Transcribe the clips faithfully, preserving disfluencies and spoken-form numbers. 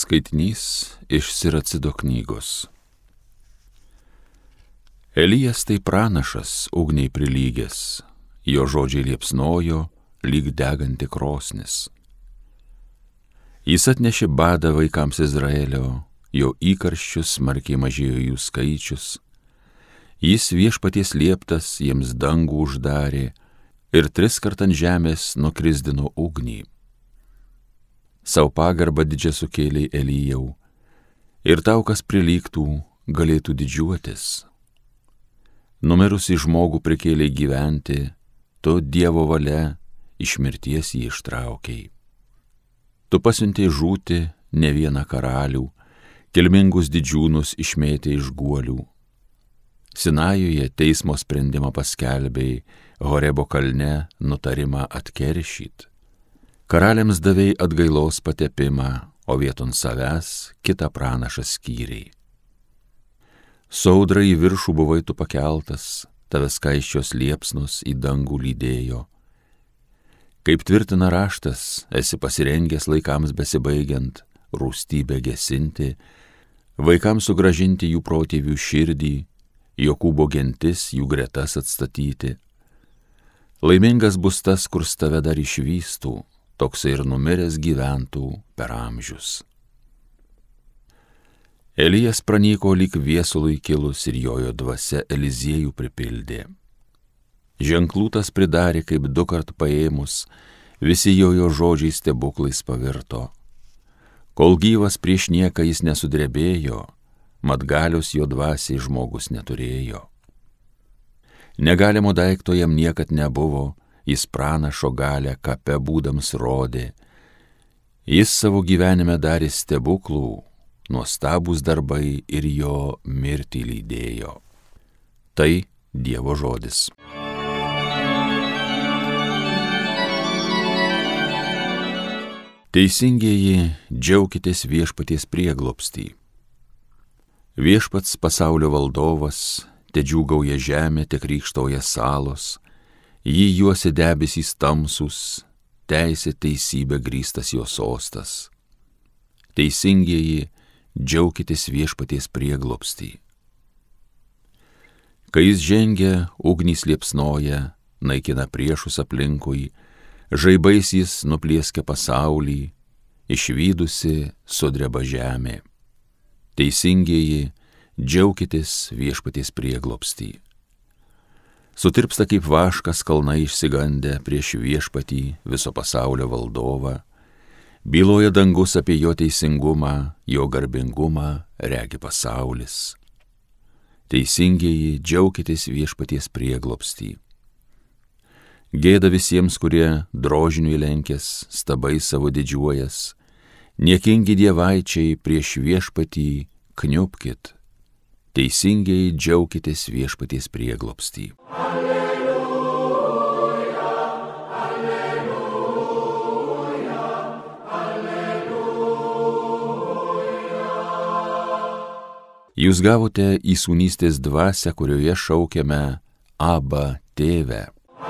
Skaitinys iš Siracido knygos. Elijas tai pranašas ugniai prilygęs, jo žodžiai liepsnojo lyg deganti krosnis. Jis atnešė badą vaikams Izraelio, jo įkarščius smarkiai mažėjo jų skaičius. Jis viešpaties lieptas jiems dangų uždarė ir tris kart ant žemės nukrisdino ugnį. Sau pagarbą didžią sukėlė Elijau, ir tau, kas prilygtų, galėtų didžiuotis. Numirusį žmogų prikėlė gyventi, tu Dievo valia iš mirties jį ištraukei. Tu pasiuntei žūti ne vieną karalių, kilmingus didžiūnus išmėtė iš guolių. Sinajuje teismo sprendimą paskelbei, Horebo kalne nutarimą atkeršyt. Karaliams davei atgailos patepimą, o vieton savęs kitą pranašą skyrei. Saudra į viršų buvai tu pakeltas, tave skaisčios liepsnos į dangų lydėjo. Kaip tvirtina raštas, esi pasirengęs laikams besibaigiant, rūstybę gesinti, vaikams sugrąžinti jų protėvių širdį, Jokūbo gentis jų gretas atstatyti. Laimingas bus tas, kur tave dar išvystų, toksai ir numiręs gyventų per amžius. Elijas pranyko lyg viesului kilus ir jojo dvasia Eliziejų pripildė. Ženklų tas pridarė, kaip du kart paėmus, visi jojo žodžiai stebuklais pavirto. Kol gyvas prieš nieką jis nesudrebėjo, mat galios jo dvasiai žmogus neturėjo. Negalimo daikto jam niekad nebuvo, jis pranašo galę kape būdams rodė. Jis savo gyvenime darė stebuklų, nuostabūs darbai ir jo mirtį lydėjo. Tai Dievo žodis. Teisingieji, džiaukitės viešpaties prieglobstį. Viešpats pasaulio valdovas, te džiūgauja žemė, te krykštauja salos, jį juosia debesys tamsūs, teisė teisybė grįstas jo sostas. Teisingieji, džiaukitės viešpaties prieglobstį. Kai jis žengia, ugnys liepsnoja, naikina priešus aplinkui, žaibais jis nuplieska pasaulį, išvydusi sudreba žemė. Teisingieji, džiaukitės viešpaties prieglobstį. Sutirpsta kaip vaškas kalnai išsigandę prieš viešpatį viso pasaulio valdovą, byloja dangus apie jo teisingumą, jo garbingumą regi pasaulis. Teisingieji, džiaukitės viešpaties prieglobstį. Gėda visiems, kurie drožiniui lenkės, stabai savo didžiuojas, niekingi dievaičiai prieš viešpatį kniupkit. Teisingieji, džiaukitės viešpaties prieglobstį. Alleluja, alleluja, alleluja. Jūs gavote įsūnystės dvasią, kurioje šaukiame Abba, Tėve.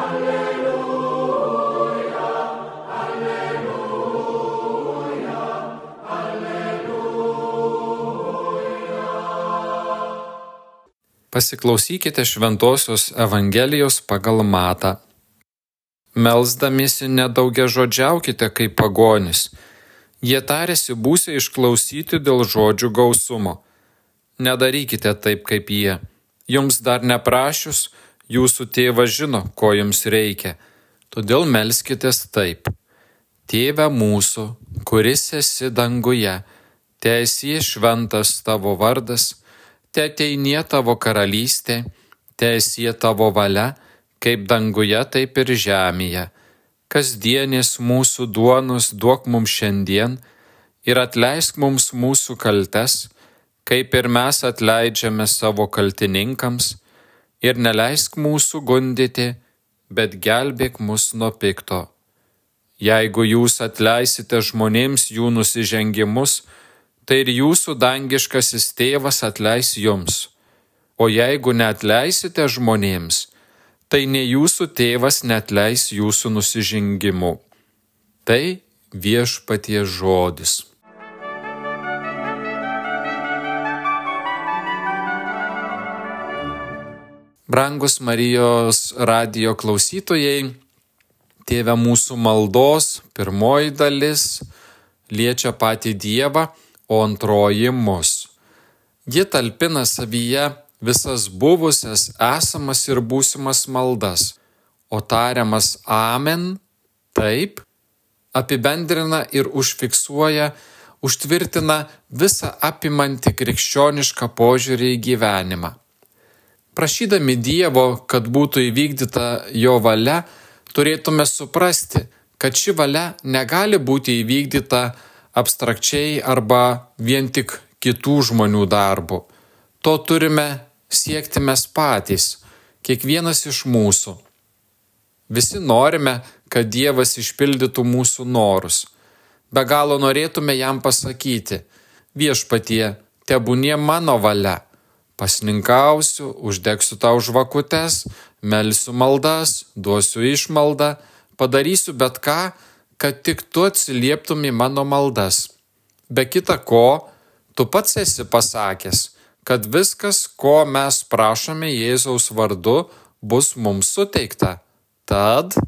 Pasiklausykite Šventosios Evangelijos pagal Matą. Melsdamiesi nedaugiažodžiaukite kaip pagonis. Jie tarėsi būsią išklausyti dėl žodžių gausumo. Nedarykite taip kaip jie. Jums dar neprašius, jūsų tėvas žino, ko jums reikia. Todėl melskitės taip. Tėve mūsų, kuris esi danguje, teesie šventas tavo vardas, teateinie tavo karalystė, teesie tavo valia, kaip danguje, taip ir žemėje. Kasdienės mūsų duonos duok mums šiandien ir atleisk mums mūsų kaltes, kaip ir mes atleidžiame savo kaltininkams, ir neleisk mūsų gundyti, bet gelbėk mus nuo pikto. Jeigu jūs atleisite žmonėms jų nusižengimus, tai ir jūsų dangiškasis tėvas atleis jums. O jeigu neatleisite žmonėms, tai ne jūsų tėvas neatleis jūsų nusižengimų. Tai Viešpaties žodis. Brangus Marijos radijo klausytojai, Tėve mūsų maldos pirmoji dalis liečia patį Dievą, o antroji mus. Ji talpina savyje visas buvusias, esamas ir būsimas maldas, o tariamas Amen, taip, apibendrina ir užfiksuoja, užtvirtina visą apimantį krikščionišką požiūrį į gyvenimą. Prašydami Dievo, kad būtų įvykdyta jo valia, turėtume suprasti, kad ši valia negali būti įvykdyta abstrakčiai arba vien tik kitų žmonių darbu. To turime siekti mes patys, kiekvienas iš mūsų. Visi norime, kad Dievas išpildytų mūsų norus. Be galo norėtume jam pasakyti: Viešpatie, tebūnie mano valia. Pasninkausiu, uždegsiu tau žvakutes, melsiu maldas, duosiu išmaldą, padarysiu bet ką, kad tik tu atsilieptum į mano maldas. Be kita ko, tu pats esi pasakęs, kad viskas, ko mes prašome Jėzaus vardu, bus mums suteikta. Tad,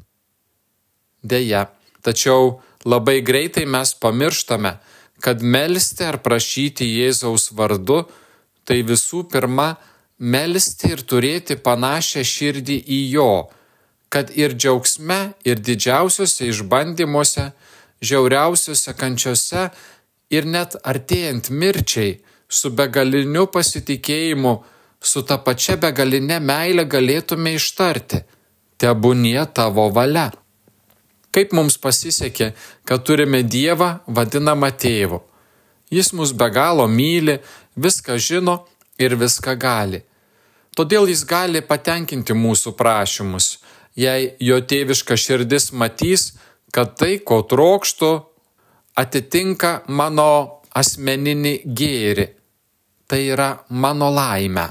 deja, tačiau labai greitai mes pamirštame, kad melsti ar prašyti Jėzaus vardu tai visų pirma melsti ir turėti panašią širdį į jo, kad ir džiaugsme, ir didžiausiuose išbandymuose, žiauriausiuose kančiose ir net artėjant mirčiai, su begaliniu pasitikėjimu, su ta pačia begaline meile galėtume ištarti: tebūnie tavo valia. Kaip mums pasisekė, kad turime Dievą vadinamą tėvu. Jis mus be galo myli, viską žino ir viską gali. Todėl jis gali patenkinti mūsų prašymus, jei jo tėviška širdis matys, kad tai, ko trokštu, atitinka mano asmeninį gėrį. Tai yra mano laimė.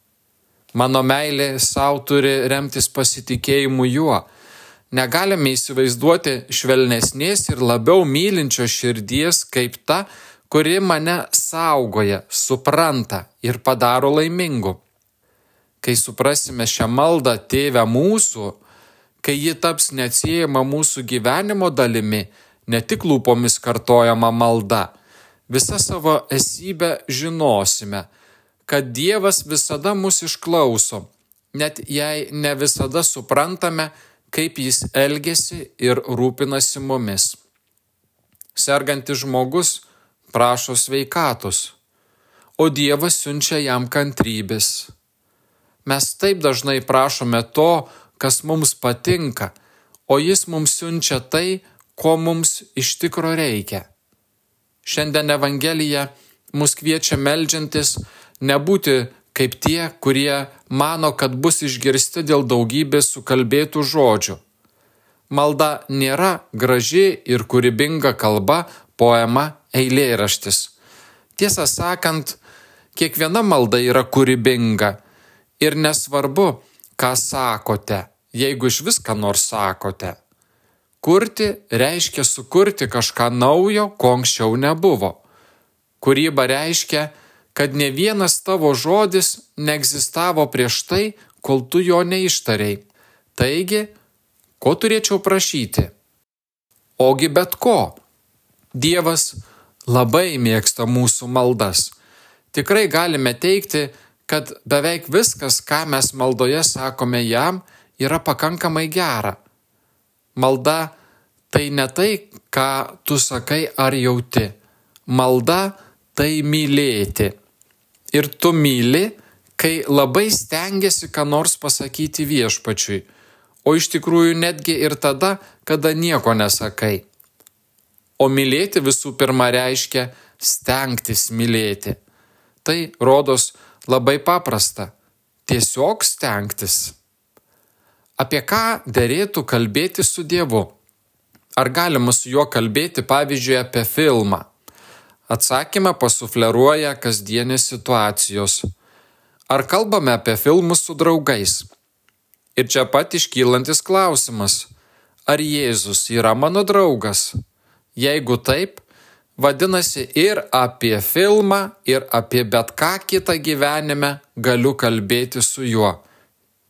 Mano meilė savo turi remtis pasitikėjimu juo. Negalime įsivaizduoti švelnesnės ir labiau mylinčios širdies kaip ta, kuri mane saugoja, supranta ir padaro laimingu. Kai suprasime šią maldą Tėve mūsų, kai ji taps neatsiejama mūsų gyvenimo dalimi, ne tik lūpomis kartojama malda, visą savo esybę žinosime, kad Dievas visada mus išklauso, net jei ne visada suprantame, kaip jis elgiasi ir rūpinasi mumis. Sergantis žmogus prašo sveikatos, o Dievas siunčia jam kantrybės. Mes taip dažnai prašome to, kas mums patinka, o jis mums siunčia tai, ko mums iš tikro reikia. Šiandien Evangelija mus kviečia meldžiantis nebūti kaip tie, kurie mano, kad bus išgirsti dėl daugybės sukalbėtų žodžių. Malda nėra graži ir kūrybinga kalba, poema, eilėraštis. Tiesą sakant, kiekviena malda yra kūrybinga ir nesvarbu, ką sakote, jeigu iš vis ką nors sakote. Kurti reiškia sukurti kažką naujo, ko anksčiau nebuvo. Kūryba reiškia, kad ne vienas tavo žodis neegzistavo prieš tai, kol tu jo neištarei. Taigi, ko turėčiau prašyti? Ogi bet ko. Dievas labai mėgsta mūsų maldas. Tikrai galime teigti, kad beveik viskas, ką mes maldoje sakome jam, yra pakankamai gera. Malda tai ne tai, ką tu sakai ar jauti. Malda tai mylėti. Ir tu myli, kai labai stengiasi ką nors pasakyti Viešpačiui, o iš tikrųjų netgi ir tada, kada nieko nesakai. O mylėti visų pirma reiškia stengtis mylėti. Tai rodos labai paprasta. Tiesiog stengtis. Apie ką derėtų kalbėti su Dievu? Ar galima su juo kalbėti, pavyzdžiui, apie filmą? Atsakymą pasufleruoja kasdienės situacijos. Ar kalbame apie filmus su draugais? Ir čia pat iškylantis klausimas. Ar Jėzus yra mano draugas? Jeigu taip, vadinasi ir apie filmą, ir apie bet ką kitą gyvenime galiu kalbėti su juo.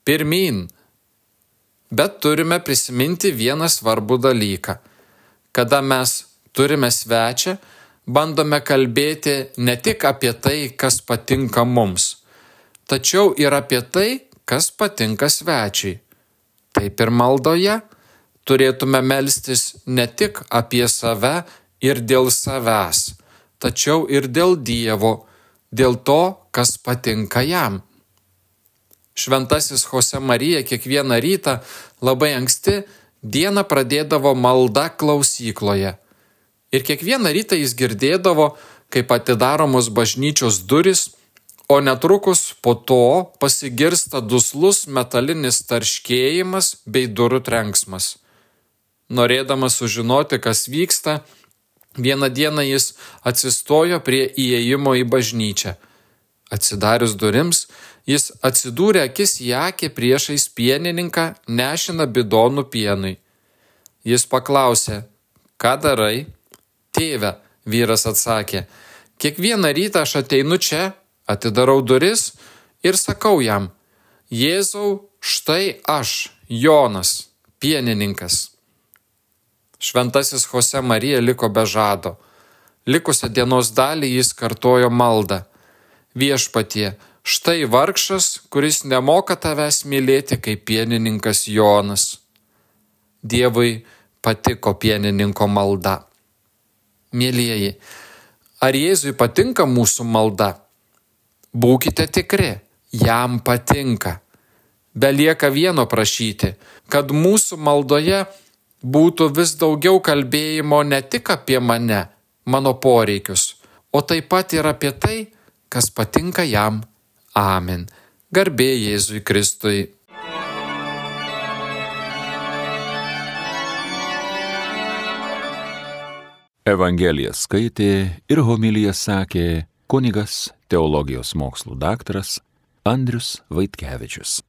pirmyn. Bet turime prisiminti vieną svarbų dalyką. Kada mes turime svečią, bandome kalbėti ne tik apie tai, kas patinka mums, tačiau ir apie tai, kas patinka svečiui. Taip ir maldoje turėtume melstis ne tik apie save ir dėl savęs, tačiau ir dėl Dievo, dėl to, kas patinka jam. Šventasis Chose Marija kiekvieną rytą labai anksti dieną pradėdavo malda klausykloje. Ir kiekvieną rytą jis girdėdavo, kaip atidaromos bažnyčios duris, o netrukus po to pasigirsta duslus metalinis tarškėjimas bei durų trenksmas. Norėdamas sužinoti, kas vyksta, vieną dieną jis atsistojo prie įėjimo į bažnyčią. Atsidarius durims, jis atsidūrė akis į akį priešais pienininką nešiną bidonų pienui. Jis paklausė, ką darai? Tėve, vyras atsakė, kiekvieną rytą aš ateinu čia, atidarau duris ir sakau jam, Jėzau, štai aš, Jonas, pienininkas. Šventasis Chose Marija liko be žado. Likusią dienos dalį jis kartojo maldą. Viešpatie, štai vargšas, kuris nemoka tavęs mylėti kaip pienininkas Jonas. Dievui patiko pienininko malda. Mielieji, ar Jėzui patinka mūsų malda? Būkite tikri, jam patinka. Belieka vieno prašyti, kad mūsų maldoje būtų vis daugiau kalbėjimo ne tik apie mane, mano poreikius, o taip pat ir apie tai, kas patinka jam. Amen. Garbė Jėzui Kristui. Evangeliją skaitė ir homiliją sakė kunigas teologijos mokslų daktaras Andrius Vaitkevičius.